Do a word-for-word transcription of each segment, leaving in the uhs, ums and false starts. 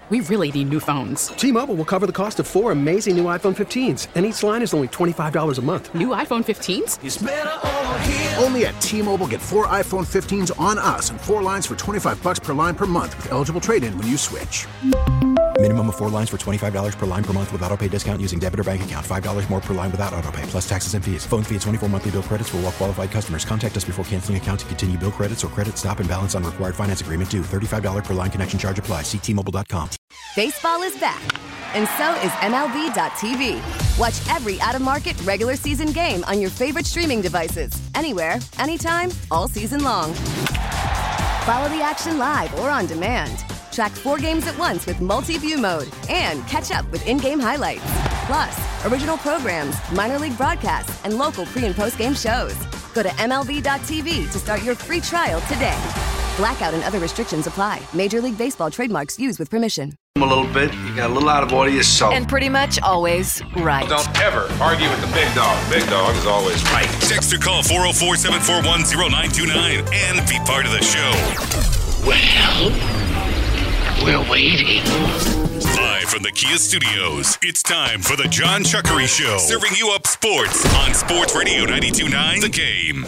We really need new phones. T-Mobile will cover the cost of four amazing new iPhone fifteens, and each line is only twenty-five dollars a month. New iPhone fifteens? It's better over here. Only at T-Mobile, get four iPhone fifteens on us and four lines for twenty-five dollars per line per month with eligible trade-in when you switch. Minimum of four lines for twenty-five dollars per line per month with autopay discount using debit or bank account. five dollars more per line without autopay, plus taxes and fees. Phone fee at twenty-four monthly bill credits for well-qualified customers. Contact us before canceling account to continue bill credits or credit stop and balance on required finance agreement due. thirty-five dollars per line connection charge applies. See T Mobile dot com. Baseball is back, and so is M L B dot T V. Watch every out-of-market regular season game on your favorite streaming devices. Anywhere, anytime, all season long. Follow the action live or on demand. Track four games at once with multi-view mode and catch up with in-game highlights. Plus, original programs, minor league broadcasts, and local pre- and post-game shows. Go to M L B dot T V to start your free trial today. Blackout and other restrictions apply. Major League Baseball trademarks used with permission. A little bit. You got a little out of order yourself. And pretty much always right. Don't ever argue with the big dog. Big dog is always right. Text or call four oh four, seven four one, oh nine two nine and be part of the show. Well, we're waiting. Live from the Kia Studios, it's time for the John Chuckery Show. Serving you up sports on Sports Radio ninety-two point nine The Game.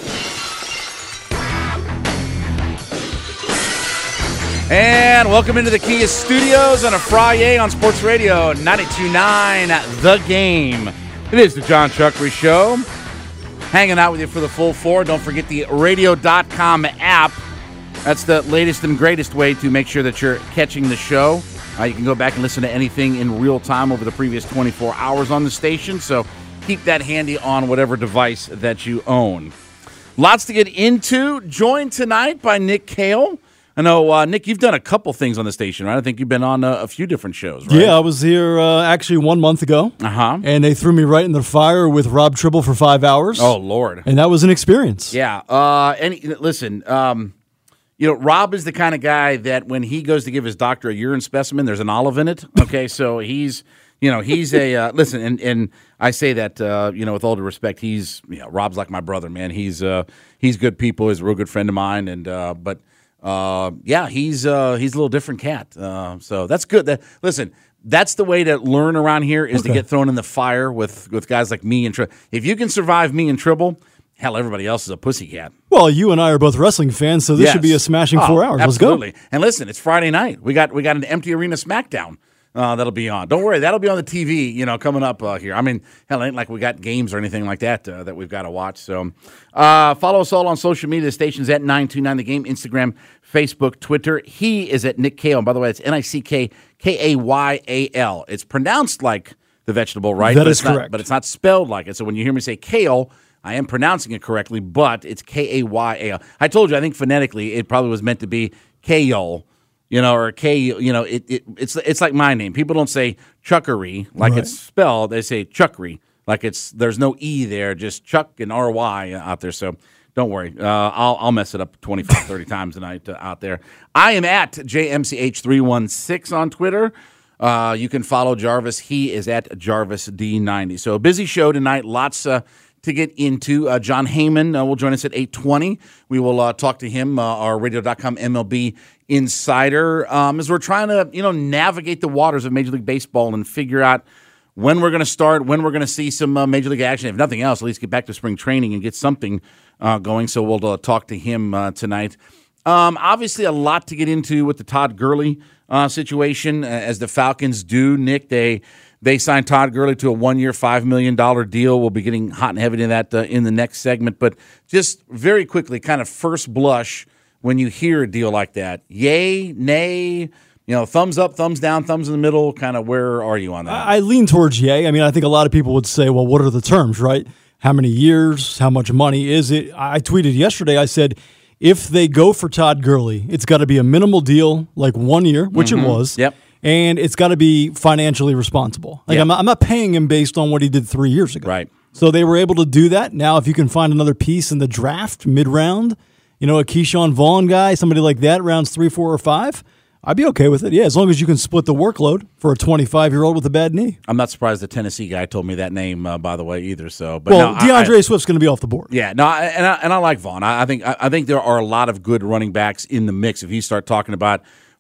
And welcome into the Kia Studios on a Friday on Sports Radio ninety-two point nine The Game. It is the John Chuckery Show. Hanging out with you for the full four. Don't forget the radio dot com app. That's the latest and greatest way to make sure that you're catching the show. Uh, you can go back and listen to anything in real time over the previous twenty-four hours on the station. So keep that handy on whatever device that you own. Lots to get into. Joined tonight by Nick Kale. I know, uh, Nick, you've done a couple things on the station, right? I think you've been on a, a few different shows, right? Yeah, I was here uh, actually one month ago. Uh-huh. And they threw me right in the fire with Rob Tribble for five hours. Oh, Lord. And that was an experience. Yeah. Uh, and listen, um, you know, Rob is the kind of guy that when he goes to give his doctor a urine specimen, there's an olive in it. Okay, so he's, you know, he's a, uh, listen, and, and I say that, uh, you know, with all due respect, he's, you know, Rob's like my brother, man. He's, uh, he's good people. He's a real good friend of mine. And, uh, but, Uh, yeah, he's uh, he's a little different cat. Uh, so that's good. That, listen, that's the way to learn around here is okay. to get thrown in the fire with, with guys like me and Tribble. If you can survive me and Tribble, hell, everybody else is a pussycat. Well, you and I are both wrestling fans, so this yes. should be a smashing oh, four hours. Absolutely. Let's go. And listen, it's Friday night. We got we got an empty arena SmackDown. Uh, that'll be on. Don't worry, that'll be on the T V, you know, coming up uh, here. I mean, hell, it ain't like we got games or anything like that uh, that we've got to watch. So uh, follow us all on social media. The station's at nine two nine The Game, Instagram, Facebook, Twitter. He is at Nick Kale. And by the way, it's N I C K K A Y A L. It's pronounced like the vegetable, right? That but is it's not, correct. But it's not spelled like it. So when you hear me say kale, I am pronouncing it correctly, but it's K A Y A L. I told you, I think phonetically it probably was meant to be Kale. You know, or K, you know, it, it it's it's like my name. People don't say Chuckery like right. it's spelled. They say Chuckery like it's there's no E there, just Chuck and R Y out there. So don't worry. Uh, I'll I'll mess it up twenty-five, thirty times a night uh, out there. I am at J M C H three one six on Twitter. Uh, you can follow Jarvis. He is at Jarvis D ninety. So a busy show tonight. Lots uh, to get into. Uh, John Heyman uh, will join us at eight twenty. We will uh, talk to him, uh, our radio dot com M L B insider, um, as we're trying to, you know, navigate the waters of Major League Baseball and figure out when we're going to start, when we're going to see some uh, Major League action. If nothing else, at least get back to spring training and get something uh, going. So we'll uh, talk to him uh, tonight. Um, obviously, a lot to get into with the Todd Gurley uh, situation, uh, as the Falcons do. Nick, they they signed Todd Gurley to a one-year, five million dollars deal. We'll be getting hot and heavy to that uh, in the next segment. But just very quickly, kind of first blush, when you hear a deal like that, yay, nay, you know, thumbs up, thumbs down, thumbs in the middle, kind of where are you on that? I lean towards yay. I mean, I think a lot of people would say, well, what are the terms, right? How many years? How much money is it? I tweeted yesterday, I said, if they go for Todd Gurley, it's got to be a minimal deal, like one year, which mm-hmm. it was. Yep. And it's got to be financially responsible. Like yep. I'm, not, I'm not paying him based on what he did three years ago. Right. So they were able to do that. Now, if you can find another piece in the draft mid-round, you know, a Keyshawn Vaughn guy, somebody like that, rounds three, four, or five, I'd be okay with it. Yeah, as long as you can split the workload for a twenty-five-year-old with a bad knee. I'm not surprised the Tennessee guy told me that name, uh, by the way, either. So, but well, no, DeAndre I, Swift's going to be off the board. Yeah, no, I, and I, and I like Vaughn. I, I think I, I think there are a lot of good running backs in the mix. If you start talking about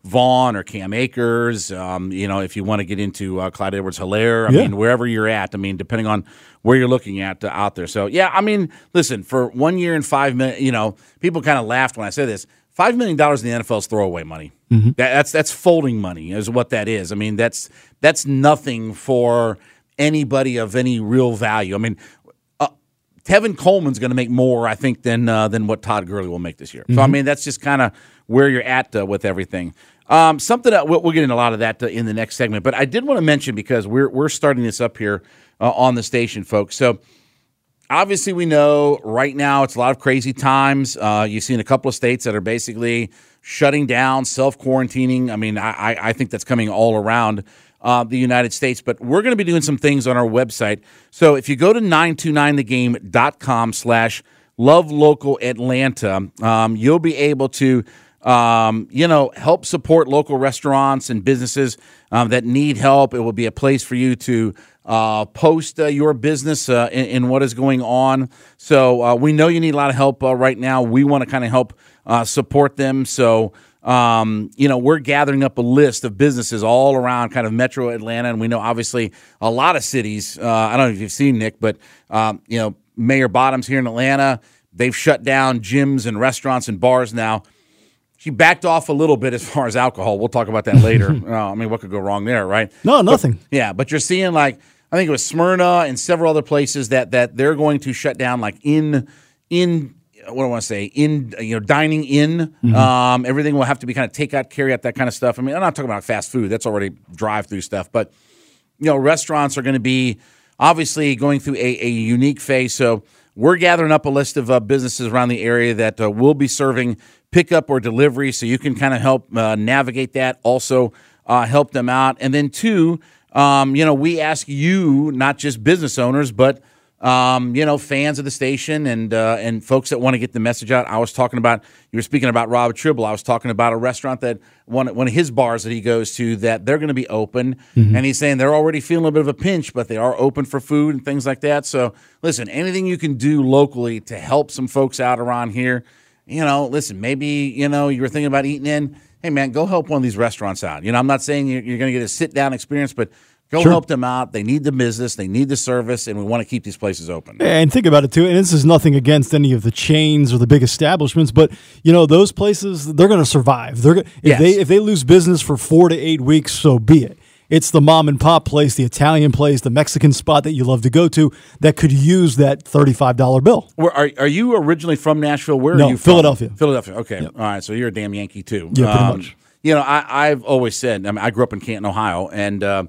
Vaughn or Cam Akers, um, you know, if you want to get into uh, Clyde Edwards-Helaire, I Yeah. mean, wherever you're at, I mean, depending on where you're looking at uh, out there. So, yeah, I mean, listen, for one year and five million, you know, people kind of laughed when I said this. Five million dollars in the N F L is throwaway money. Mm-hmm. That, that's that's folding money, is what that is. I mean, that's that's nothing for anybody of any real value. I mean, uh, Tevin Coleman's going to make more, I think, than uh, than what Todd Gurley will make this year. Mm-hmm. So, I mean, that's just kind of where you're at uh, with everything. Um, something that we'll, we'll get into a lot of that uh, in the next segment, but I did want to mention, because we're we're starting this up here uh, on the station, folks. So. Obviously, we know right now it's a lot of crazy times. Uh, you've seen a couple of states that are basically shutting down, self-quarantining. I mean, I, I think that's coming all around uh, the United States. But we're going to be doing some things on our website. So if you go to nine two nine the game dot com slash love local Atlanta, um, you'll be able to um, you know, help support local restaurants and businesses um, that need help. It will be a place for you to Uh, post uh, your business uh, in, in what is going on. So uh, we know you need a lot of help uh, right now. We want to kind of help uh, support them. So, um, you know, we're gathering up a list of businesses all around kind of metro Atlanta. And we know, obviously, a lot of cities, uh, I don't know if you've seen, Nick, but, um, you know, Mayor Bottoms here in Atlanta, they've shut down gyms and restaurants and bars now. She backed off a little bit as far as alcohol. We'll talk about that later. uh, I mean, what could go wrong there, right? No, nothing. But, yeah, but you're seeing, like, I think it was Smyrna and several other places that that they're going to shut down, like in in what do I want to say in you know dining in. Mm-hmm. Um, everything will have to be kind of takeout, carry out, that kind of stuff. I mean, I'm not talking about fast food; that's already drive through stuff. But you know, restaurants are going to be obviously going through a, a unique phase. So we're gathering up a list of uh, businesses around the area that uh, will be serving pickup or delivery, so you can kind of help uh, navigate that. Also, uh, help them out, and then two. Um, you know, we ask you, not just business owners, but, um, you know, fans of the station and uh, and folks that want to get the message out. I was talking about, you were speaking about Rob Tribble. I was talking about a restaurant that, one, one of his bars that he goes to, that they're going to be open. Mm-hmm. And he's saying they're already feeling a bit of a pinch, but they are open for food and things like that. So, listen, anything you can do locally to help some folks out around here, you know, listen, maybe, you know, you were thinking about eating in. Hey, man, go help one of these restaurants out. You know, I'm not saying you're, you're going to get a sit-down experience, but go sure. help them out. They need the business. They need the service, and we want to keep these places open. And think about it, too. And this is nothing against any of the chains or the big establishments, but, you know, those places, they're going to survive. They're If, yes. they, if they lose business for four to eight weeks, so be it. It's the mom-and-pop place, the Italian place, the Mexican spot that you love to go to that could use that thirty-five dollar bill. Where, are are you originally from Nashville? Where no, are you from? Philadelphia. Philadelphia. Okay. Yep. All right. So you're a damn Yankee, too. Yeah, pretty um, much. You know, I, I've always said, I mean, I grew up in Canton, Ohio, and, uh,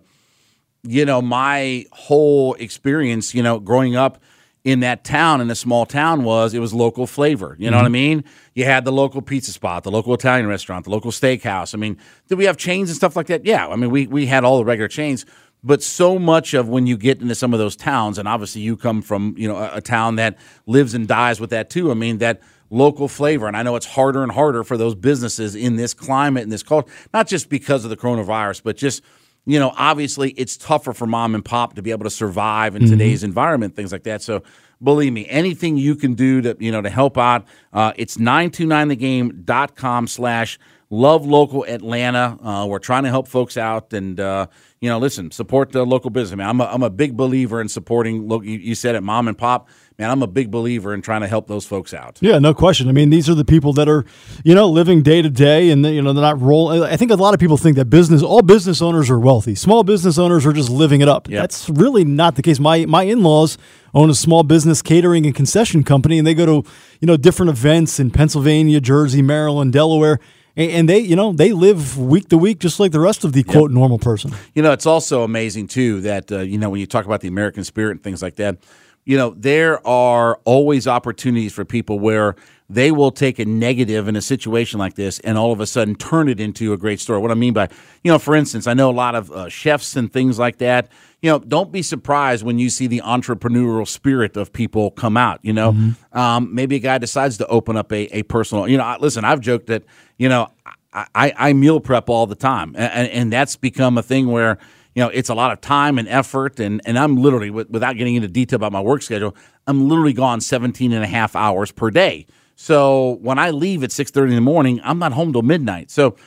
you know, my whole experience, you know, growing up in that town, in a small town, was it was local flavor. You know mm-hmm. what I mean? You had the local pizza spot, the local Italian restaurant, the local steakhouse. I mean, did we have chains and stuff like that? Yeah. I mean, we we had all the regular chains. But so much of when you get into some of those towns, and obviously you come from, you know, a, a town that lives and dies with that too. I mean, that local flavor. And I know it's harder and harder for those businesses in this climate, in this culture, not just because of the coronavirus, but just, you know, obviously it's tougher for mom and pop to be able to survive in mm-hmm. today's environment, things like that. So believe me, anything you can do to, you know, to help out, uh, it's nine two nine the game dot com slash love local Atlanta. Uh, we're trying to help folks out and, uh, you know, listen, support the local business. I mean, I'm a, I'm a big believer in supporting, look, you, you said it, mom and pop. Man, I'm a big believer in trying to help those folks out. Yeah, no question. I mean, these are the people that are, you know, living day to day, and you know, they're not rolling. I think a lot of people think that business, all business owners are wealthy. Small business owners are just living it up. Yep. That's really not the case. My my in-laws own a small business catering and concession company, and they go to, you know, different events in Pennsylvania, Jersey, Maryland, Delaware. And they, you know, they live week to week just like the rest of the, quote, yep. normal person. You know, it's also amazing, too, that, uh, you know, when you talk about the American spirit and things like that, you know, there are always opportunities for people where they will take a negative in a situation like this and all of a sudden turn it into a great story. What I mean by, you know, for instance, I know a lot of uh, chefs and things like that. You know, don't be surprised when you see the entrepreneurial spirit of people come out, you know. Mm-hmm. Um, maybe a guy decides to open up a, a personal, you know, listen, I've joked that, you know, I, I, I meal prep all the time. And, and that's become a thing where, you know, it's a lot of time and effort. And, and I'm literally, without getting into detail about my work schedule, I'm literally gone seventeen and a half hours per day. So when I leave at six thirty in the morning, I'm not home till midnight. So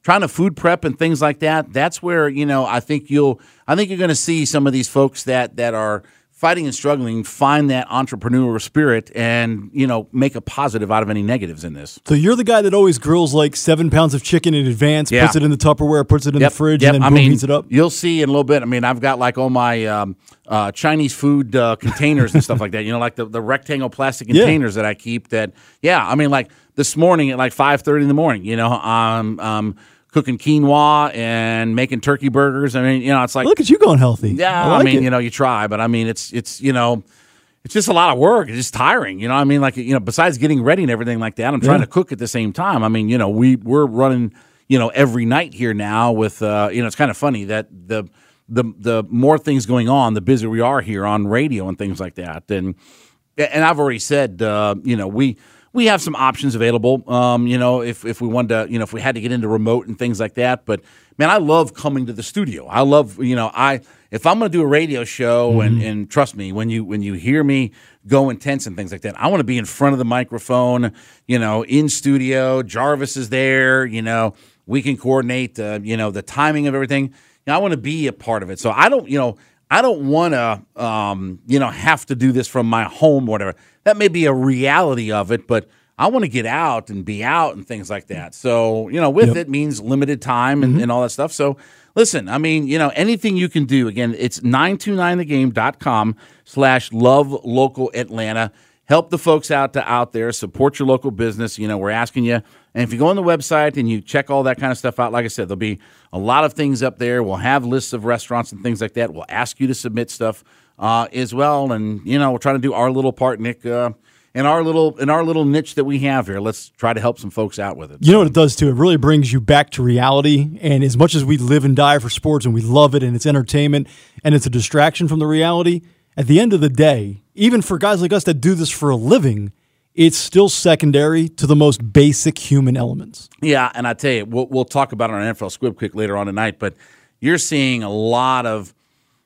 trying to food prep and things like that, that's where, you know, I think you'll, I think you're going to see some of these folks that, that are fighting and struggling find that entrepreneurial spirit and, you know, make a positive out of any negatives in this. So you're the guy that always grills like seven pounds of chicken in advance, Yeah. puts it in the Tupperware, puts it in Yep, the fridge, yep. and then I boom, mean, heats it up. You'll see in a little bit. I mean, I've got like all my um, uh, Chinese food uh, containers and stuff like that. You know, like the, the rectangle plastic Yeah. containers that I keep. That, yeah. I mean, like this morning at like five thirty in the morning. You know, I'm um, cooking quinoa and making turkey burgers. I mean, you know, it's like Look at you going healthy. yeah. I, I, like mean, it. you know, you try, but I mean, it's it's you know. It's just a lot of work. It's just tiring. You know, I mean, like, you know, besides getting ready and everything like that, I'm trying Yeah. to cook at the same time. I mean, you know, we, we're running, you know, every night here now with, uh, you know, it's kind of funny that the, the, the more things going on, the busier we are here on radio and things like that. And, and I've already said, uh, you know, we, we have some options available, um, you know, if, if we wanted to, you know, if we had to get into remote and things like that. But, man, I love coming to the studio. I love, you know, I if I'm going to do a radio show, and, and trust me, when you when you hear me go intense and things like that, I want to be in front of the microphone, you know, in studio. Jarvis is there, you know, we can coordinate, uh, you know, the timing of everything. You know, I want to be a part of it. So I don't, you know, I don't want to, um, you know, have to do this from my home or whatever. That may be a reality of it, but I want to get out and be out and things like that. So, you know, with Yep. it means limited time and, and all that stuff. So, listen, I mean, you know, anything you can do. Again, it's nine two nine the game dot com slash love local Atlanta. Help the folks out to out there. Support your local business. You know, we're asking you. And if you go on the website and you check all that kind of stuff out, like I said, there'll be a lot of things up there. We'll have lists of restaurants and things like that. We'll ask you to submit stuff uh, as well. And, you know, we're trying to do our little part, Nick, uh, in our little in our little niche that we have here. Let's try to help some folks out with it. You know what it does, too? It really brings you back to reality. And as much as we live and die for sports and we love it and it's entertainment and it's a distraction from the reality, at the end of the day, even for guys like us that do this for a living, it's still secondary to the most basic human elements. Yeah, and I tell you, we'll, we'll talk about it on N F L Squib Quick later on tonight, but you're seeing a lot of,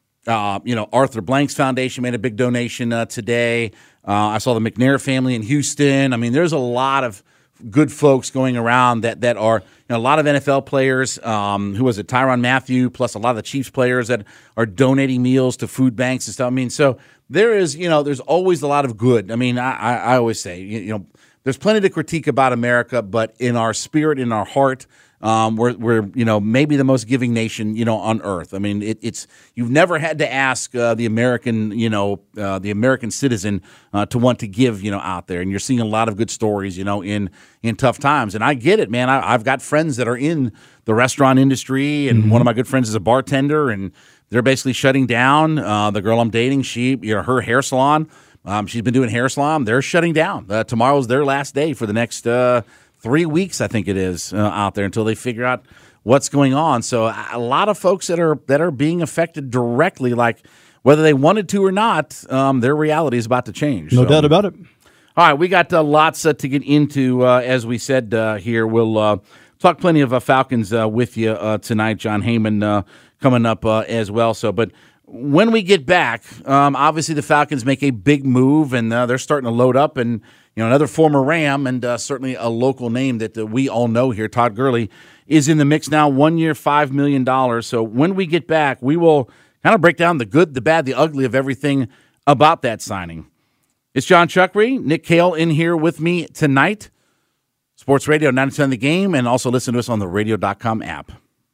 uh, you know, Arthur Blank's Foundation made a big donation uh, today. Uh, I saw the McNair family in Houston. I mean, there's a lot of good folks going around that that are, you know, a lot of N F L players. Um, who was it? Tyrann Mathieu, plus a lot of the Chiefs players that are donating meals to food banks and stuff. I mean, so there is, you know, there's always a lot of good. I mean, I, I, I always say, you, you know, there's plenty to critique about America, but in our spirit, in our heart, um, we're, we're, you know, maybe the most giving nation, you know, on earth. I mean, it, it's, you've never had to ask uh, the American, you know, uh, the American citizen uh, to want to give, you know, out there. And you're seeing a lot of good stories, you know, in, in tough times. And I get it, man. I, I've got friends that are in the restaurant industry, and mm-hmm. one of my good friends is a bartender, and they're basically shutting down. Uh, the girl I'm dating, she, you know, her hair salon, um, she's been doing hair salon. They're shutting down. Uh, tomorrow's their last day for the next uh, three weeks, I think it is, uh, out there until they figure out what's going on. So a lot of folks that are that are being affected directly, like whether they wanted to or not, um, their reality is about to change. No so. doubt about it. All right, we got uh, lots uh, to get into, uh, as we said uh, here. We'll uh, talk plenty of uh, Falcons uh, with you uh, tonight. John Heyman uh, coming up uh, as well. So, but when we get back, um, obviously the Falcons make a big move, and uh, they're starting to load up. And you know, another former Ram, and uh, certainly a local name that uh, we all know here, Todd Gurley, is in the mix now. One year, five million dollars. So when we get back, we will kind of break down the good, the bad, the ugly of everything about that signing. It's John Chuckery, Nick Kale in here with me tonight. Sports Radio ninety-two point nine The Game, and also listen to us on the radio dot com app.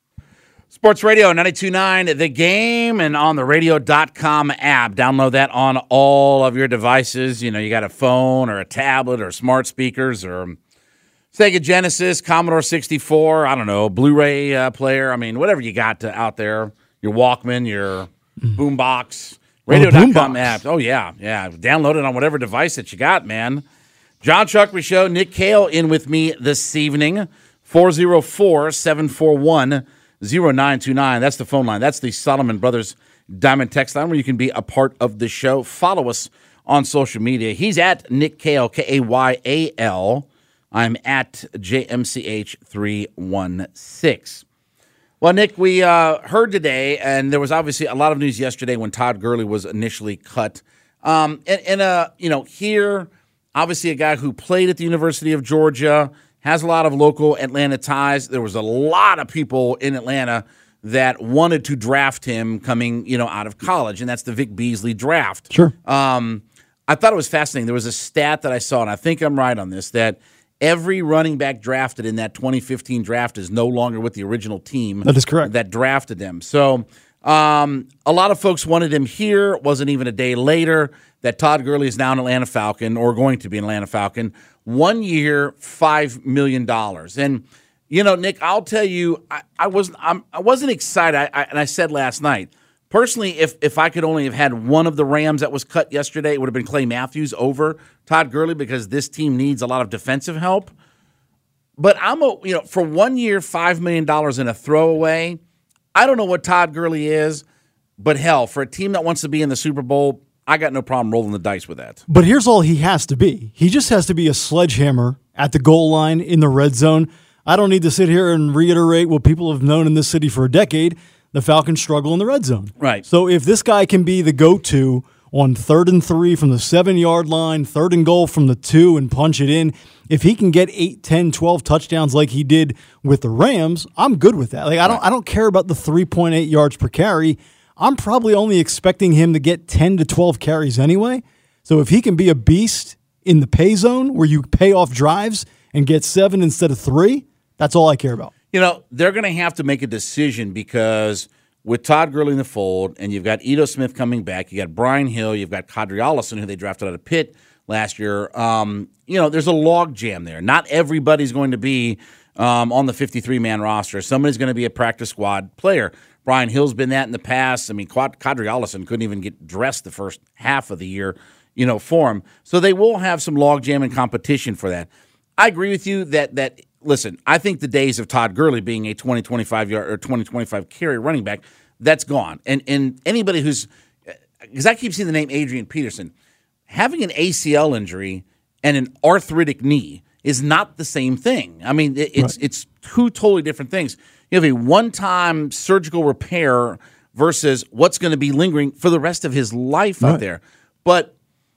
Sports Radio ninety-two point nine The Game, and on the radio dot com app. Download that on all of your devices. You know, you got a phone or a tablet or smart speakers or Sega Genesis, Commodore sixty-four, I don't know, Blu-ray uh, player. I mean, whatever you got to, out there, your Walkman, your boombox. radio dot com oh, app. Oh, yeah, yeah. Download it on whatever device that you got, man. John Chuckery Show. Nick Kale in with me this evening. four oh four, seven four one, oh nine two nine. That's the phone line. That's the Solomon Brothers Diamond text line where you can be a part of the show. Follow us on social media. He's at Nick Kale, K A Y A L. I'm at J M C H three one six. Well, Nick, we uh, heard today, and there was obviously a lot of news yesterday when Todd Gurley was initially cut. Um, and, and uh, you know, here, obviously a guy who played at the University of Georgia, has a lot of local Atlanta ties. There was a lot of people in Atlanta that wanted to draft him coming, you know, out of college, and that's the Vic Beasley draft. Sure. Um, I thought it was fascinating. There was a stat that I saw, and I think I'm right on this, that every running back drafted in that twenty fifteen draft is no longer with the original team. That is correct. That drafted him. So um, a lot of folks wanted him here. It wasn't even a day later that Todd Gurley is now an Atlanta Falcon, or going to be an Atlanta Falcon. One year, five million dollars. And, you know, Nick, I'll tell you, I, I, wasn't, I'm, I wasn't excited, I, I, and I said last night, personally, if if I could only have had one of the Rams that was cut yesterday, it would have been Clay Matthews over Todd Gurley, because this team needs a lot of defensive help. But I'm a, you know, for one year, five million dollars in a throwaway, I don't know what Todd Gurley is, but hell, for a team that wants to be in the Super Bowl, I got no problem rolling the dice with that. But here's all he has to be. He just has to be a sledgehammer at the goal line in the red zone. I don't need to sit here and reiterate what people have known in this city for a decade. The Falcons struggle in the red zone. Right. So if this guy can be the go-to on third and three from the seven-yard line, third and goal from the two, and punch it in, if he can get eight, ten, twelve touchdowns like he did with the Rams, I'm good with that. Like I don't I don't care about the three point eight yards per carry. I'm probably only expecting him to get ten to twelve carries anyway. So if he can be a beast in the pay zone where you pay off drives and get seven instead of three, that's all I care about. You know, they're going to have to make a decision, because with Todd Gurley in the fold, and you've got Ito Smith coming back, you got Brian Hill, you've got Kadri Ollison, who they drafted out of Pitt last year. Um, you know, there's a log jam there. Not everybody's going to be um, on the fifty-three man roster. Somebody's going to be a practice squad player. Brian Hill's been that in the past. I mean, Kadri Ollison couldn't even get dressed the first half of the year, you know, for him. So they will have some log jam and competition for that. I agree with you that that. Listen, I think the days of Todd Gurley being a twenty, twenty-five yard or twenty, twenty-five carry running back, that's gone. And and anybody who's, because I keep seeing the name Adrian Peterson, having an A C L injury and an arthritic knee is not the same thing. I mean, it, it's right. it's two totally different things. You have a one-time surgical repair versus what's going to be lingering for the rest of his life right. out there. But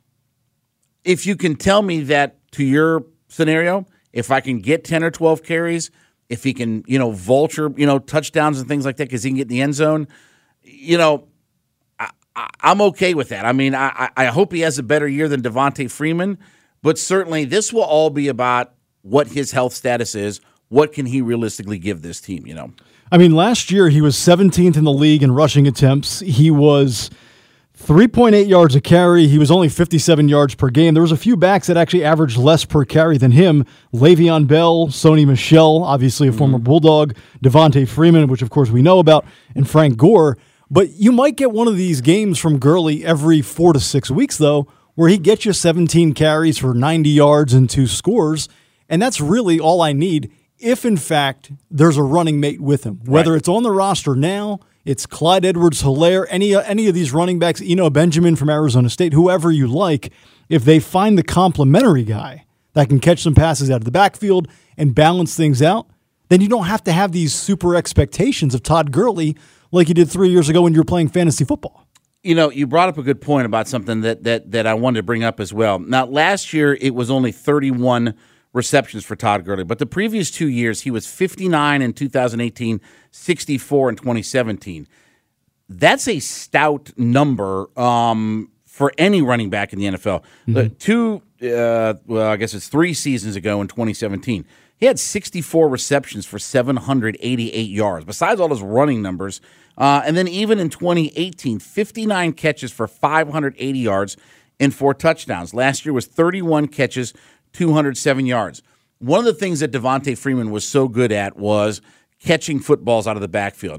if you can tell me that, to your scenario, if I can get ten or twelve carries, if he can, you know, vulture, you know, touchdowns and things like that because he can get in the end zone, you know, I, I, I'm okay with that. I mean, I, I hope he has a better year than Devontae Freeman, but certainly this will all be about what his health status is. What can he realistically give this team, you know? I mean, last year he was seventeenth in the league in rushing attempts. He was three point eight yards a carry. He was only fifty-seven yards per game. There was a few backs that actually averaged less per carry than him. Le'Veon Bell, Sony Michel, obviously a mm-hmm. former Bulldog, Devontae Freeman, which of course we know about, and Frank Gore. But you might get one of these games from Gurley every four to six weeks, though, where he gets you seventeen carries for ninety yards and two scores, and that's really all I need if, in fact, there's a running mate with him. Whether right. it's on the roster now, it's Clyde Edwards-Helaire, any any of these running backs, Eno Benjamin from Arizona State, whoever you like, if they find the complementary guy that can catch some passes out of the backfield and balance things out, then you don't have to have these super expectations of Todd Gurley like you did three years ago when you were playing fantasy football. You know, you brought up a good point about something that that that I wanted to bring up as well. Now, last year it was only thirty-one receptions for Todd Gurley, but the previous two years he was fifty-nine in two thousand eighteen, sixty-four in twenty seventeen. That's a stout number um, for any running back in the N F L. Mm-hmm. Two, uh, well, I guess it's three seasons ago in twenty seventeen, he had sixty-four receptions for seven hundred eighty-eight yards, besides all his running numbers. Uh, and then even in twenty eighteen, fifty-nine catches for five hundred eighty yards and four touchdowns. Last year was thirty-one catches, two hundred seven yards. One of the things that Devontae Freeman was so good at was catching footballs out of the backfield.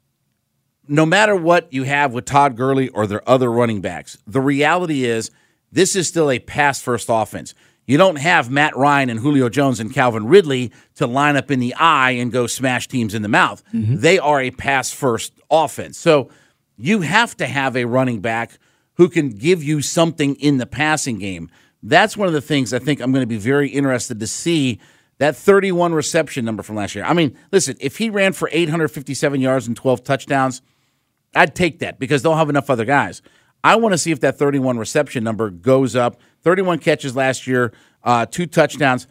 No matter what you have with Todd Gurley or their other running backs, the reality is this is still a pass-first offense. You don't have Matt Ryan and Julio Jones and Calvin Ridley to line up in the eye and go smash teams in the mouth. Mm-hmm. They are a pass-first offense. So you have to have a running back who can give you something in the passing game. That's one of the things I think I'm going to be very interested to see, that thirty-one reception number from last year. I mean, listen, if he ran for eight hundred fifty-seven yards and twelve touchdowns, I'd take that because they'll have enough other guys. I want to see if that thirty-one reception number goes up. thirty-one catches last year, uh, two touchdowns.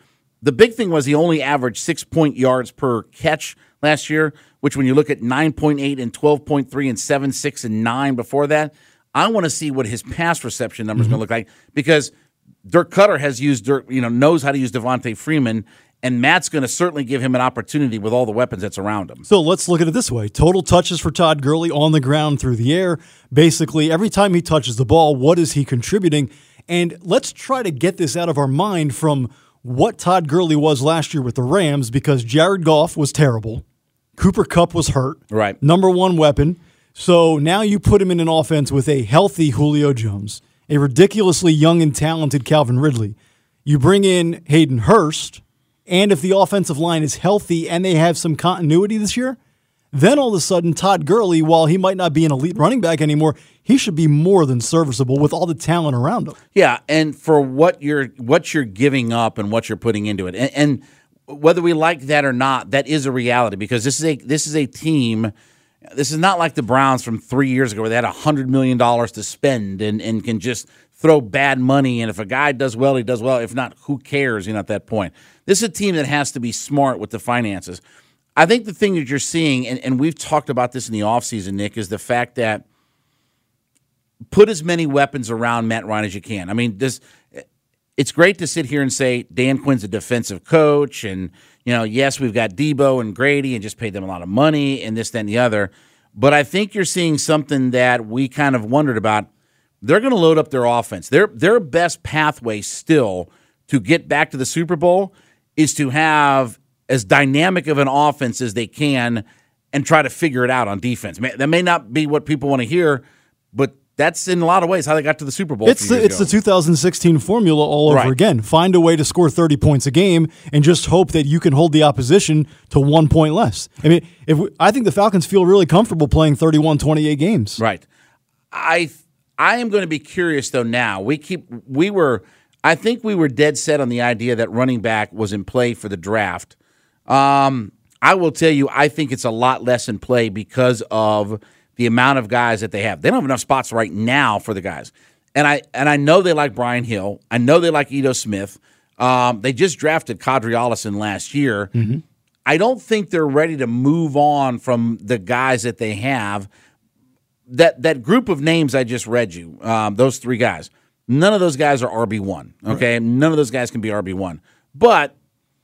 the big thing was he only averaged six point yards per catch last year, which when you look at nine point eight and twelve point three and seven, six, and nine before that, I want to see what his pass reception number is mm-hmm. going to look like because Dirk Cutter has used Dirk, you know, knows how to use Devontae Freeman, and Matt's going to certainly give him an opportunity with all the weapons that's around him. So let's look at it this way. Total touches for Todd Gurley on the ground through the air. Basically, every time he touches the ball, what is he contributing? And let's try to get this out of our mind from what Todd Gurley was last year with the Rams because Jared Goff was terrible. Cooper Kupp was hurt. Right. Number one weapon. So now you put him in an offense with a healthy Julio Jones, a ridiculously young and talented Calvin Ridley. You bring in Hayden Hurst, and if the offensive line is healthy and they have some continuity this year, then all of a sudden Todd Gurley, while he might not be an elite running back anymore, he should be more than serviceable with all the talent around him. Yeah, and for what you're what you're giving up and what you're putting into it, and, and whether we like that or not, that is a reality because this is a this is a team. This is not like the Browns from three years ago where they had one hundred million dollars to spend and, and can just throw bad money. And if a guy does well, he does well. If not, who cares, you know, at that point? This is a team that has to be smart with the finances. I think the thing that you're seeing, and, and we've talked about this in the offseason, Nick, is the fact that put as many weapons around Matt Ryan as you can. I mean, this, it's great to sit here and say Dan Quinn's a defensive coach and, you know, yes, we've got Debo and Grady and just paid them a lot of money and this, that, and the other. But I think you're seeing something that we kind of wondered about. They're going to load up their offense. Their their best pathway still to get back to the Super Bowl is to have as dynamic of an offense as they can and try to figure it out on defense. That may not be what people want to hear, but that's in a lot of ways how they got to the Super Bowl. It's the, it's the two thousand sixteen formula all over right. again. Find a way to score thirty points a game and just hope that you can hold the opposition to one point less. I mean, if we, I think the Falcons feel really comfortable playing thirty-one twenty-eight games. Right. I I am going to be curious though now. We keep we were I think we were dead set on the idea that running back was in play for the draft. Um, I will tell you, I think it's a lot less in play because of the amount of guys that they have. They don't have enough spots right now for the guys. And I and I know they like Brian Hill. I know they like Ito Smith. Um, they just drafted Kadri Allison last year. Mm-hmm. I don't think they're ready to move on from the guys that they have. That that group of names I just read you, um, those three guys, none of those guys are R B one, okay? Right. None of those guys can be R B one. But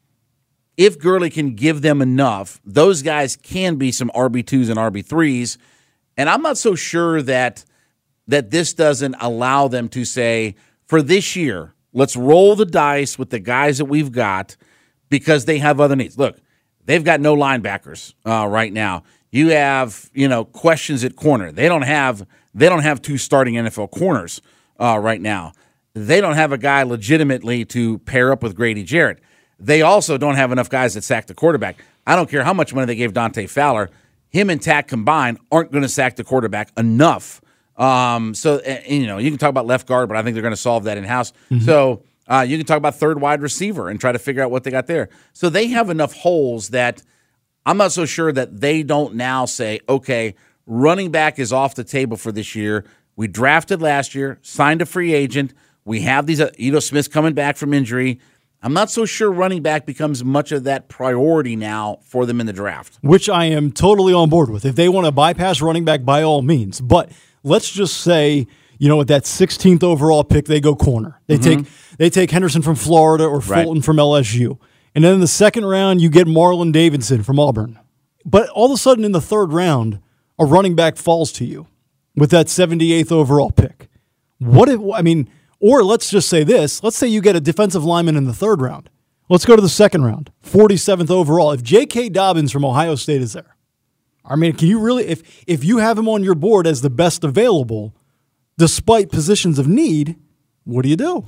if Gurley can give them enough, those guys can be some R B twos and R B threes. And I'm not so sure that that this doesn't allow them to say, for this year, let's roll the dice with the guys that we've got because they have other needs. Look, they've got no linebackers uh, right now. You have, you know, questions at corner. They don't have they don't have two starting N F L corners uh, right now. They don't have a guy legitimately to pair up with Grady Jarrett. They also don't have enough guys that sack the quarterback. I don't care how much money they gave Dante Fowler. Him and Tack combined aren't going to sack the quarterback enough. Um, so, and, you know, you can talk about left guard, but I think they're going to solve that in-house. Mm-hmm. So uh, you can talk about third wide receiver and try to figure out what they got there. So they have enough holes that I'm not so sure that they don't now say, okay, running back is off the table for this year. We drafted last year, signed a free agent. We have these uh, Ito Smith's coming back from injury. I'm not so sure running back becomes much of that priority now for them in the draft. Which I am totally on board with. If they want to bypass running back, by all means. But let's just say, you know, with that sixteenth overall pick, they go corner. They mm-hmm. take they take Henderson from Florida or Fulton right. from L S U. And then in the second round, you get Marlon Davidson from Auburn. But all of a sudden in the third round, a running back falls to you with that seventy-eighth overall pick. What if, I mean, or let's just say this. Let's say you get a defensive lineman in the third round. Let's go to the second round, forty-seventh overall. If J K. Dobbins from Ohio State is there, I mean, can you really, if if you have him on your board as the best available, despite positions of need, what do you do?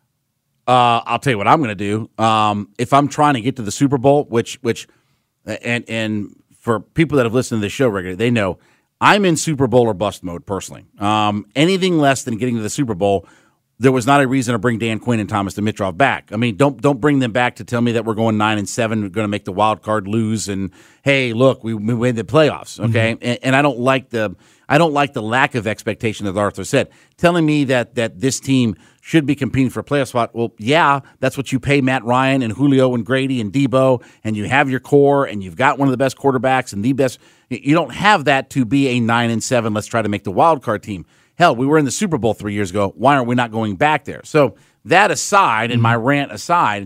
Uh, I'll tell you what I'm going to do. Um, if I'm trying to get to the Super Bowl, which which, and and for people that have listened to this show regularly, they know I'm in Super Bowl or bust mode personally. Um, anything less than getting to the Super Bowl, there was not a reason to bring Dan Quinn and Thomas Dimitroff back. I mean, don't don't bring them back to tell me that we're going nine and seven, we're going to make the wild card lose, and hey, look, we, we made the playoffs. Okay, mm-hmm. and, and I don't like the I don't like the lack of expectation that Arthur said, telling me that that this team should be competing for a playoff spot. Well, yeah, that's what you pay Matt Ryan and Julio and Grady and Debo, and you have your core, and you've got one of the best quarterbacks and the best. You don't have that to be a nine and seven. Let's try to make the wild card team. Hell, we were in the Super Bowl three years ago. Why aren't we not going back there? So that aside, and my rant aside,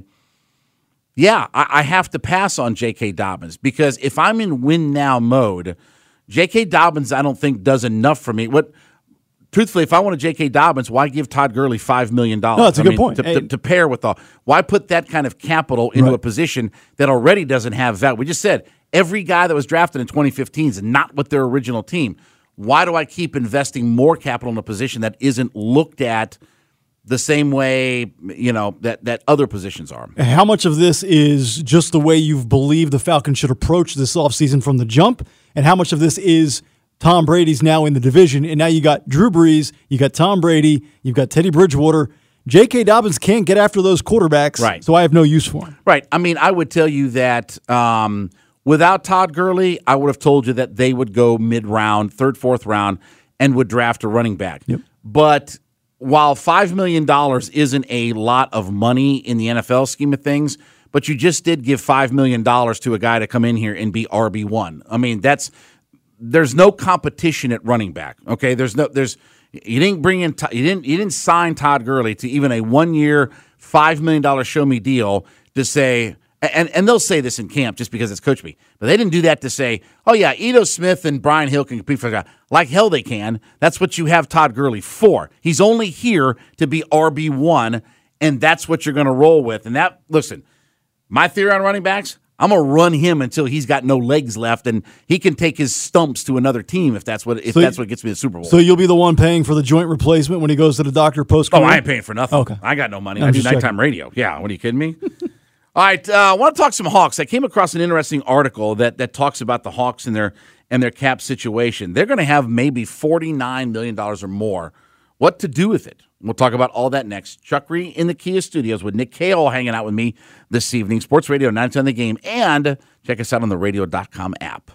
yeah, I, I have to pass on J K. Dobbins because if I'm in win now mode, J K. Dobbins I don't think does enough for me. What? Truthfully, if I want a J K. Dobbins, why give Todd Gurley five million dollars? No, that's a I good mean, point. To, Hey. to, to pair with all. Why put that kind of capital into Right. a position that already doesn't have value? We just said every guy that was drafted in twenty fifteen is not with their original team. Why do I keep investing more capital in a position that isn't looked at the same way, you know, that, that other positions are? How much of this is just the way you've believed the Falcons should approach this offseason from the jump, and how much of this is Tom Brady's now in the division, and now you got Drew Brees, you got Tom Brady, you've got Teddy Bridgewater. J K. Dobbins can't get after those quarterbacks, right. so I have no use for him. Right. I mean, I would tell you that um, without Todd Gurley, I would have told you that they would go mid-round, third, fourth round, and would draft a running back. Yep. But while five million dollars isn't a lot of money in the N F L scheme of things, but you just did give five million dollars to a guy to come in here and be R B one. I mean, that's there's no competition at running back. Okay, there's no there's you didn't bring in you didn't you didn't sign Todd Gurley to even a one year five million dollar show me deal to say and and they'll say this in camp just because it's Coach Me, but they didn't do that to say, oh yeah, Ito Smith and Brian Hill can compete for the guy. Like hell they can. That's what you have Todd Gurley for. He's only here to be R B one, and that's what you're going to roll with. And that listen, my theory on running backs. I'm gonna run him until he's got no legs left, and he can take his stumps to another team if that's what if So that's you- what gets me the Super Bowl. So you'll be the one paying for the joint replacement when he goes to the doctor post oh, career? I ain't paying for nothing. Okay. I got no money. I'm I do just nighttime checking. radio. Yeah, what are you kidding me? All right, uh, I want to talk some Hawks. I came across an interesting article that that talks about the Hawks and their and their cap situation. They're going to have maybe forty-nine million dollars or more. What to do with it? We'll talk about all that next. Chuck Ree in the Kia Studios with Nick Kale hanging out with me this evening. Sports Radio nine ten The Game. And check us out on the radio dot com app.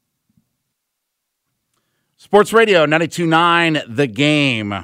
Sports Radio ninety-two point nine The Game.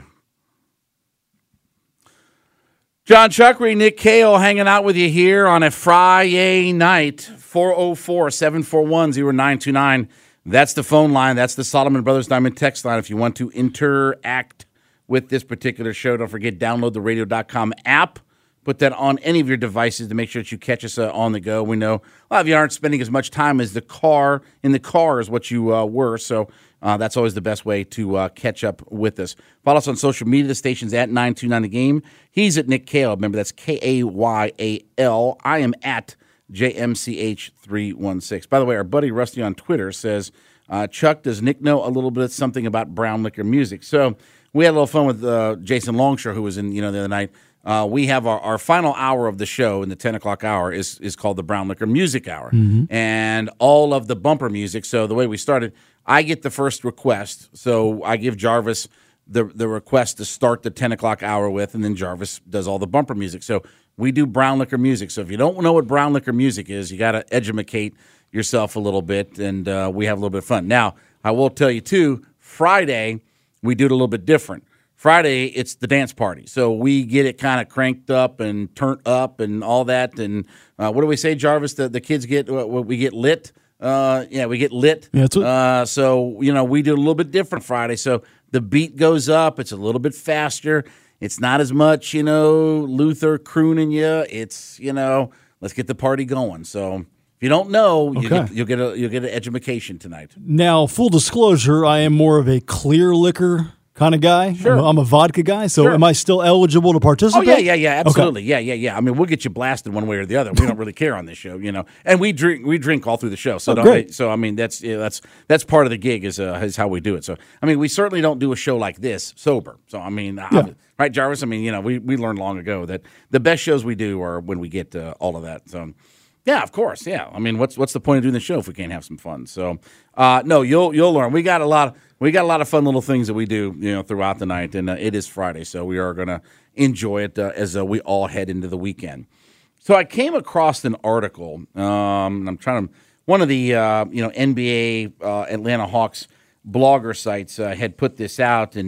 John Chuck Ree, Nick Kale hanging out with you here on a Friday night. four oh four, seven four one, oh nine two nine. That's the phone line. That's the Solomon Brothers Diamond text line if you want to interact with this particular show. Don't forget, download the radio dot com app. Put that on any of your devices to make sure that you catch us uh, on the go. We know a lot of you aren't spending as much time as the car in the car as what you uh, were, so uh, that's always the best way to uh, catch up with us. Follow us on social media. The station's at nine two nine The Game. He's at Nick Kayal. Remember, that's K A Y A L. I am at J M C H three one six. By the way, our buddy Rusty on Twitter says, uh, Chuck, does Nick know a little bit something about brown liquor music? So we had a little fun with uh, Jason Longshore, who was in you know the other night. Uh, we have our, our final hour of the show in the ten o'clock hour is is called the Brown Liquor Music Hour. Mm-hmm. And all of the bumper music. So the way we started, I get the first request. So I give Jarvis the, the request to start the ten o'clock hour with, and then Jarvis does all the bumper music. So we do Brown Liquor Music. So if you don't know what Brown Liquor Music is, you got to educate yourself a little bit, and uh, we have a little bit of fun. Now, I will tell you, too, Friday, we do it a little bit different. Friday, it's the dance party. So we get it kind of cranked up and turned up and all that. And uh, what do we say, Jarvis? The, the kids get, uh, we get lit. Uh, yeah, we get lit. Yeah, that's what- uh, so, you know, we do a little bit different Friday. So the beat goes up. It's a little bit faster. It's not as much, you know, Luther crooning you. It's, you know, let's get the party going. So if you don't know, you Okay. get, you'll get a you'll get an education tonight. Now, full disclosure, I am more of a clear liquor kind of guy. Sure. I'm a, I'm a vodka guy, so Sure. am I still eligible to Oh, participate? yeah, yeah, yeah, Okay. absolutely. Yeah, yeah, yeah. I mean, we'll get you blasted one way or the other. We don't really care on this show, you know. And we drink we drink all through the show. So Oh, don't, great. so I mean, that's yeah, that's that's part of the gig is uh, is how we do it. So I mean, we certainly don't do a show like this sober. So I mean, Yeah. I, right, Jarvis? I mean, you know, we we learned long ago that the best shows we do are when we get uh, all of that. So yeah, of course. Yeah. I mean, what's what's the point of doing the show if we can't have some fun? So, uh, no, you'll you'll learn. We got a lot of we got a lot of fun little things that we do, you know, throughout the night, and uh, it is Friday, so we are gonna enjoy it uh, as uh, we all head into the weekend. So I came across an article. Um, and I'm trying to one of the uh, you know N B A uh, Atlanta Hawks blogger sites uh, had put this out, and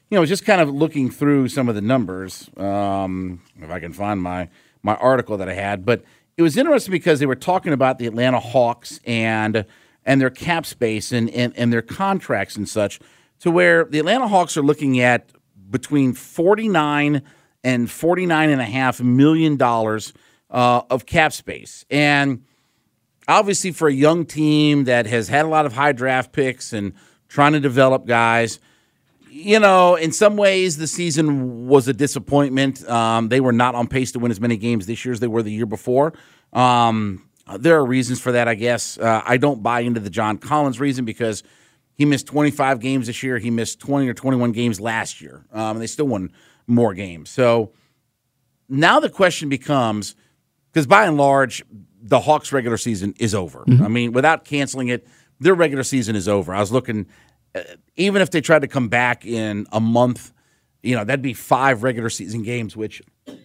you know, just kind of looking through some of the numbers, um, if I can find my my article that I had, but it was interesting because they were talking about the Atlanta Hawks and and their cap space and, and, and their contracts and such, to where the Atlanta Hawks are looking at between forty-nine and forty-nine and a half million dollars uh, of cap space. And obviously for a young team that has had a lot of high draft picks and trying to develop guys, you know, in some ways the season was a disappointment. Um, they were not on pace to win as many games this year as they were the year before. Um, there are reasons for that, I guess. Uh, I don't buy into the John Collins reason because he missed twenty-five games this year. He missed twenty or twenty-one games last year. Um, and they still won more games. So now the question becomes, because by and large, the Hawks' regular season is over. Mm-hmm. I mean, without canceling it, their regular season is over. I was looking, uh, even if they tried to come back in a month, you know, that'd be five regular season games, which,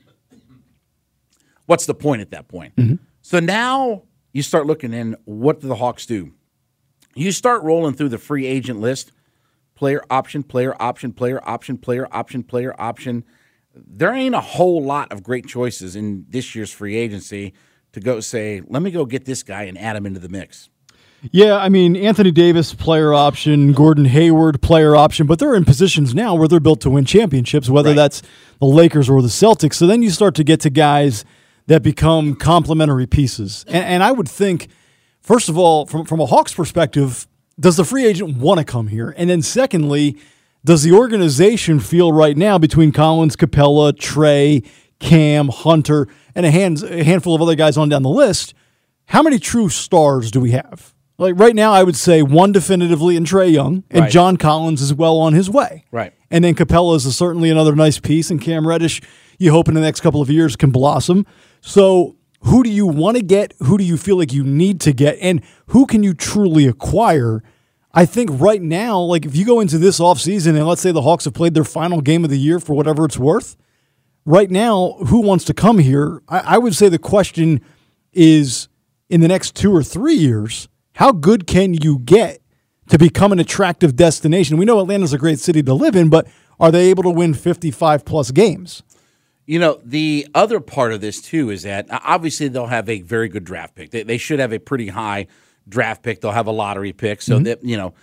what's the point at that point? Mm-hmm. So now you start looking in, what do the Hawks do? You start rolling through the free agent list, player option, player option, player option, player option, player option. There ain't a whole lot of great choices in this year's free agency to go say, let me go get this guy and add him into the mix. Yeah, I mean, Anthony Davis, player option, Gordon Hayward, player option, but they're in positions now where they're built to win championships, whether right. that's the Lakers or the Celtics. So then you start to get to guys that become complementary pieces. And, and I would think, first of all, from, from a Hawks perspective, does the free agent want to come here? And then secondly, does the organization feel right now between Collins, Capella, Trey, Cam, Hunter, and a, hand, a handful of other guys on down the list, how many true stars do we have? Like right now, I would say one definitively in Trae Young, and right. John Collins is well on his way. Right. And then Capella is certainly another nice piece, and Cam Reddish, you hope in the next couple of years can blossom. So who do you want to get? Who do you feel like you need to get? And who can you truly acquire? I think right now, like if you go into this offseason and let's say the Hawks have played their final game of the year for whatever it's worth, right now, who wants to come here? I, I would say the question is, in the next two or three years, how good can you get to become an attractive destination? We know Atlanta's a great city to live in, but are they able to win fifty-five plus games? You know, the other part of this, too, is that obviously they'll have a very good draft pick. They, they should have a pretty high draft pick. They'll have a lottery pick. So, mm-hmm. that, you know,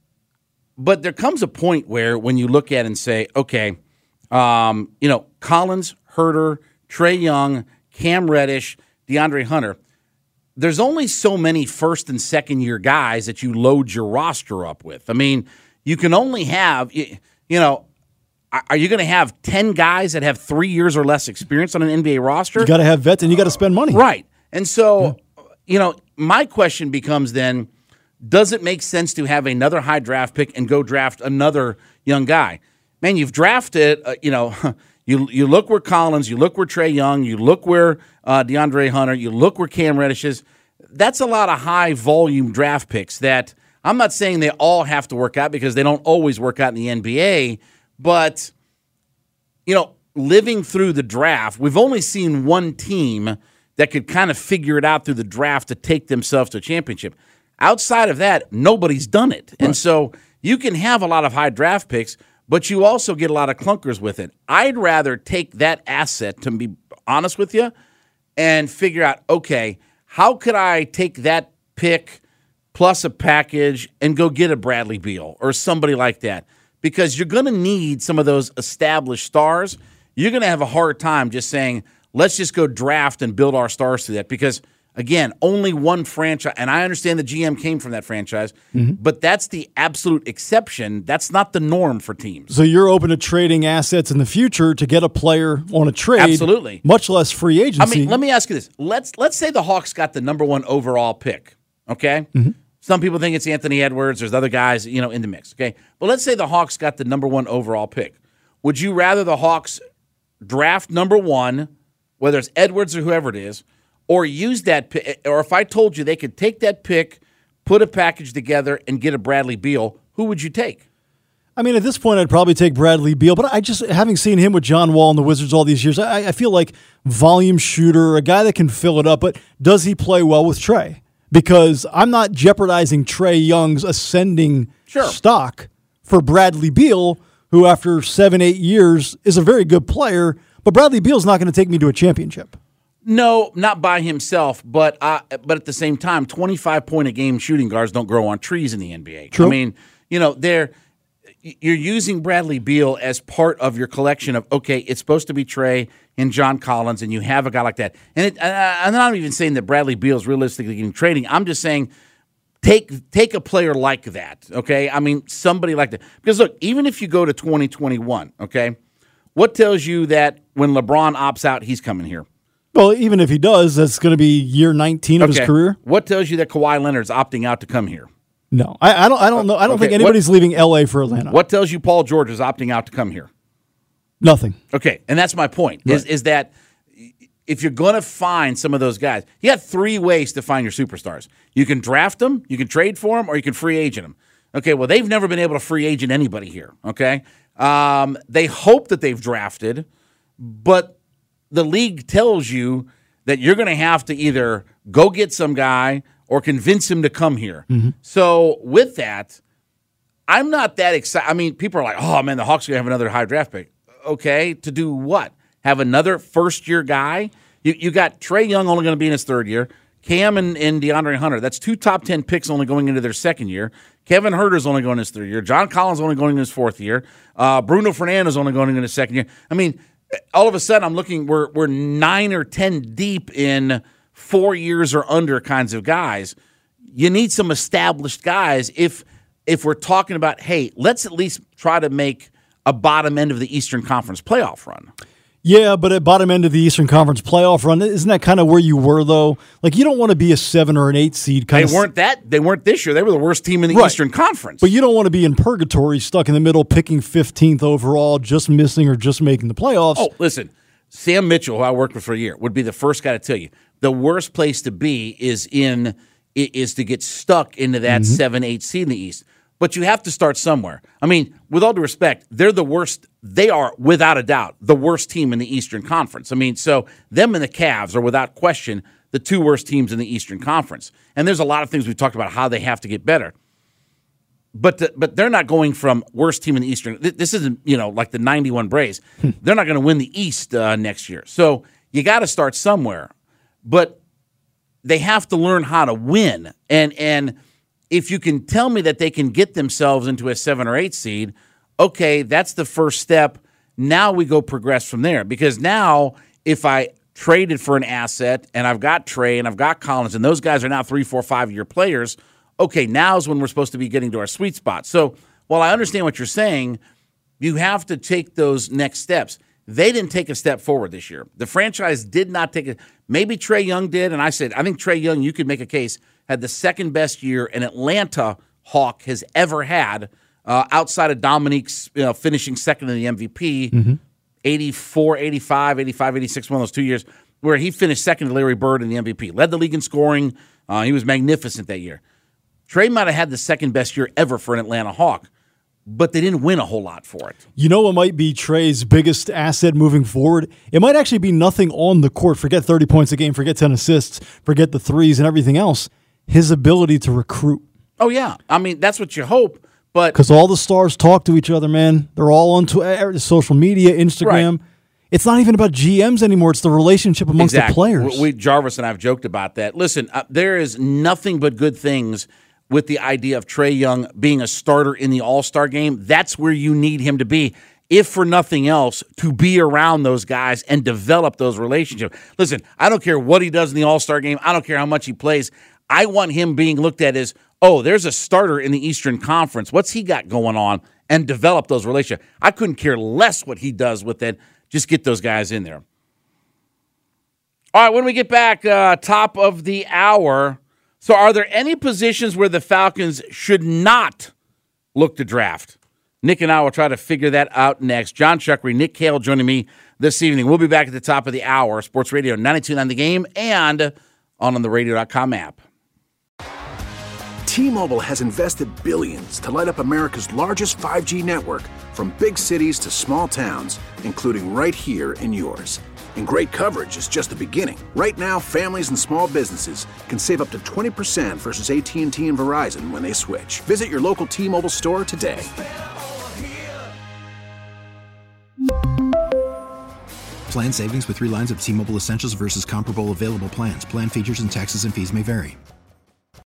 but there comes a point where when you look at it and say, okay, um, you know, Collins, Herter, Trae Young, Cam Reddish, DeAndre Hunter, there's only so many first and second year guys that you load your roster up with. I mean, you can only have, you know, are you going to have ten guys that have three years or less experience on an N B A roster? You got to have vets and you got to spend money. Right. And so, yeah. you know, my question becomes then, does it make sense to have another high draft pick and go draft another young guy? Man, you've drafted, uh, you know, you you look where Collins, you look where Trae Young, you look where uh, DeAndre Hunter, you look where Cam Reddish is. That's a lot of high volume draft picks that I'm not saying they all have to work out because they don't always work out in the N B A. But, you know, living through the draft, we've only seen one team that could kind of figure it out through the draft to take themselves to a championship. Outside of that, nobody's done it. Right. And so you can have a lot of high draft picks, but you also get a lot of clunkers with it. I'd rather take that asset, to be honest with you, and figure out, okay, how could I take that pick plus a package and go get a Bradley Beal or somebody like that? Because you're going to need some of those established stars. You're going to have a hard time just saying, let's just go draft and build our stars through that. Because, again, only one franchise, and I understand the G M came from that franchise, mm-hmm. but that's the absolute exception. That's not the norm for teams. So you're open to trading assets in the future to get a player on a trade. Absolutely. Much less free agency. I mean, let me ask you this. Let's, let's say the Hawks got the number one overall pick, okay? Mm-hmm. Some people think it's Anthony Edwards. There's other guys, you know, in the mix. Okay, but let's say the Hawks got the number one overall pick. Would you rather the Hawks draft number one, whether it's Edwards or whoever it is, or use that pick? Or if I told you they could take that pick, put a package together, and get a Bradley Beal, who would you take? I mean, at this point, I'd probably take Bradley Beal, but I just, having seen him with John Wall and the Wizards all these years, I, I feel like volume shooter, a guy that can fill it up, but does he play well with Trae? Because I'm not jeopardizing Trae Young's ascending sure. stock for Bradley Beal, who after seven, eight years is a very good player, but Bradley Beal's not going to take me to a championship. No, not by himself, but uh, but at the same time, twenty-five point a game shooting guards don't grow on trees in the N B A. True. I mean, you know, they're you're using Bradley Beal as part of your collection of, okay, it's supposed to be Trey and John Collins, and you have a guy like that. And it, uh, I'm not even saying that Bradley Beal is realistically getting trading. I'm just saying take take a player like that, okay? I mean, somebody like that. Because, look, even if you go to twenty twenty-one, okay, what tells you that when LeBron opts out, he's coming here? Well, even if he does, that's going to be year nineteen of okay. his career. What tells you that Kawhi Leonard's opting out to come here? No, I, I don't. I don't know. I don't okay. think anybody's what, leaving L A for Atlanta. What tells you Paul George is opting out to come here? Nothing. Okay, and that's my point. Right. Is is that if you're going to find some of those guys, you got three ways to find your superstars. You can draft them, you can trade for them, or you can free agent them. Okay, well, they've never been able to free agent anybody here. Okay, um, they hope that they've drafted, but the league tells you that you're going to have to either go get some guy or convince him to come here. Mm-hmm. So with that, I'm not that excited. I mean, people are like, oh, man, the Hawks are going to have another high draft pick. Okay, to do what? Have another first-year guy? You, you got Trae Young only going to be in his third year. Cam and, and DeAndre Hunter, that's two top ten picks only going into their second year. Kevin Huerter's only going in his third year. John Collins only going in his fourth year. Uh, Bruno Fernandez only going in his second year. I mean, all of a sudden, I'm looking, we're we're nine or ten deep in four years or under kinds of guys. You need some established guys if if we're talking about, hey, let's at least try to make a bottom end of the Eastern Conference playoff run. Yeah, but at bottom end of the Eastern Conference playoff run, isn't that kind of where you were, though? Like, you don't want to be a seven or an eight seed. Kind they of weren't that. They weren't this year. They were the worst team in the right. Eastern Conference. But you don't want to be in purgatory, stuck in the middle, picking fifteenth overall, just missing or just making the playoffs. Oh, listen, Sam Mitchell, who I worked with for a year, would be the first guy to tell you the worst place to be is in is to get stuck into that mm-hmm. seven, eight seed in the East. But you have to start somewhere. I mean, with all due respect, they're the worst. They are, without a doubt, the worst team in the Eastern Conference. I mean, so them and the Cavs are, without question, the two worst teams in the Eastern Conference. And there's a lot of things we've talked about how they have to get better. But the, but they're not going from worst team in the Eastern. This isn't, you know, like the ninety-one Braves. They're not going to win the East uh, next year. So you got to start somewhere. But they have to learn how to win. And and if you can tell me that they can get themselves into a seven or eight seed, okay, that's the first step. Now we go progress from there. Because now if I traded for an asset and I've got Trey and I've got Collins and those guys are now three, four, five-year players, okay, now's when we're supposed to be getting to our sweet spot. So while I understand what you're saying, you have to take those next steps. They didn't take a step forward this year. The franchise did not take it. Maybe Trae Young did, and I said, I think Trae Young, you could make a case, had the second best year an Atlanta Hawk has ever had uh, outside of Dominique's you know, finishing second in the M V P, mm-hmm. eighty-four, eighty-five, eighty-five, eighty-six, one of those two years, where he finished second to Larry Bird in the M V P. Led the league in scoring. Uh, he was magnificent that year. Trae might have had the second best year ever for an Atlanta Hawk, but they didn't win a whole lot for it. You know what might be Trae's biggest asset moving forward? It might actually be nothing on the court. Forget thirty points a game, forget ten assists, forget the threes and everything else. His ability to recruit. Oh, yeah. I mean, that's what you hope, but... Because all the stars talk to each other, man. They're all on Twitter, social media, Instagram. Right. It's not even about G Ms anymore. It's the relationship amongst exactly. the players. We, we, Jarvis and I have joked about that. Listen, uh, there is nothing but good things with the idea of Trae Young being a starter in the All-Star game. That's where you need him to be, if for nothing else, to be around those guys and develop those relationships. Listen, I don't care what he does in the All-Star game. I don't care how much he plays. I want him being looked at as, oh, there's a starter in the Eastern Conference. What's he got going on? And develop those relationships. I couldn't care less what he does with it. Just get those guys in there. All right, when we get back, uh, top of the hour. So are there any positions where the Falcons should not look to draft? Nick and I will try to figure that out next. John Chuckery, Nick Cale joining me this evening. We'll be back at the top of the hour. Sports Radio ninety-two point nine The Game and on on the radio dot com app. T-Mobile has invested billions to light up America's largest five G network, from big cities to small towns, including right here in yours. And great coverage is just the beginning. Right now, families and small businesses can save up to twenty percent versus A T and T and Verizon when they switch. Visit your local T-Mobile store today. Plan savings with three lines of T-Mobile Essentials versus comparable available plans. Plan features and taxes and fees may vary.